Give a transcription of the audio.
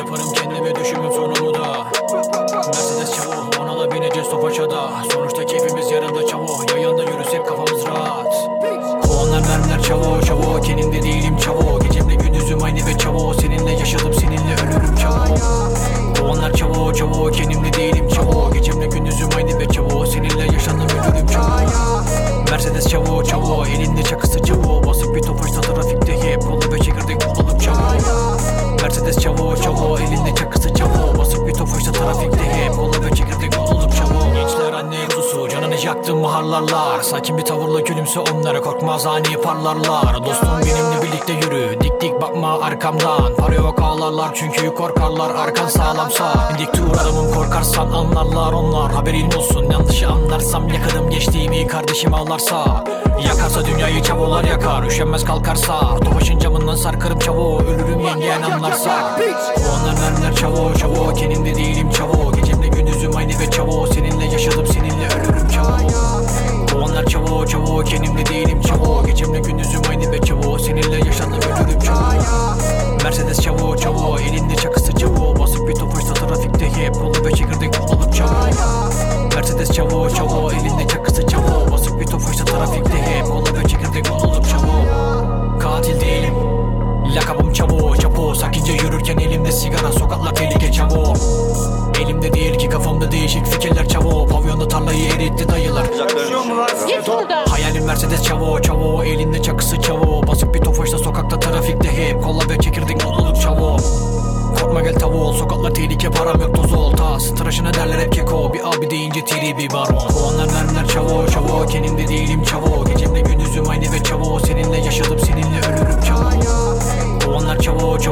Yaparım kendime düşümün sonunu da. Mercedes çavo, ona da bineceğiz Tofaşa'da. Sonuçta keyfimiz yarında çavo, yayında yürüsek kafamız rahat. Kovanlar mermiler çavo çavo, kendimde değilim çavo. Gecemle gündüzüm aynı ve çavo, seninle yaşadım seninle ölürüm çavo. Kovanlar çavo çavo, kendimde değilim çavo. Gecemle gündüzüm aynı ve çavo, seninle yaşadım ölürüm çavo. Mercedes çavo çavo, elinde çakısı çavo. Basık bir Tofaş'ta trafikte hep kola ve çekirdek bulalım çavo. Mercedes çavo çavo, elinde çakısı çavo. Basık bir Tofaş'ta trafikte hep kola ve çekirdek bulalım çavo. Gençler anne kuzusu, canını yaktım maharlarlar. Sakin bir tavırla gülümse onlara, korkmaz ani parlarlar. Dostum benimle birlikte yürü, dik dik bakma arkamdan. Para yok ağlarlar çünkü korkarlar, arkan sağlamsa. Dik dur adamım, korkarsan anlarlar onlar. Haberin olsun, yanlışı anlarsam yakarım geçtiğimi, kardeşim ağlarsa. Yakarsa dünyayı çavolar yakar, üşenmez kalkarsa. Tofaşın camından sarkarım çavo, ölürüm yengeyen anlarsa. Kovanlar mermiler çavo çavo, kendimde değilim çavo. Gecemle gündüzüm aynı ve çavo, seninle yaşadım seninle ölürüm çavo. Kovanlar çavo çavo, kendimde değilim çavo. Gecemle gündüzüm aynı ve çavo, seninle yaşadım ölürüm çavo. Mercedes çavo çavo, elinde çakısı çavo. Basık bir Tofaş'ta trafikte hep kola ve çekirdek bulalım çavo. Mercedes çavo çavo, elinde çakısı çavo. Basık bir Tofaş'ta trafikte hep kola ve çekirdek bulalım çavo. Katil değilim, lakabım çavo çavo. Sakince yürürken elimde sigara, sokaklar tehlike çavo. Elimde değil ki kafamda değişik fikirler çavo. Pavyonda tarlayı eritti dayılar. Git buradan. Hayalim Mercedes çavo çavo, elinde çakısı çavo. Basık bir Tofaş'ta sokakta trafikte hep kola ve çekirdek mutluluk çavo. Korkma gel tavu ol, sokaklar tehlike, param yok toz ol. Tas tıraşına derler hep keko, bir abi deyince tribi baron. Kovanlar mermiler çavo çavo, kendimde değilim çavo. Gecemle gündüzüm aynı ve çavo, seninle yaşadım seninle ölürüm çavo. Kovanlar çavo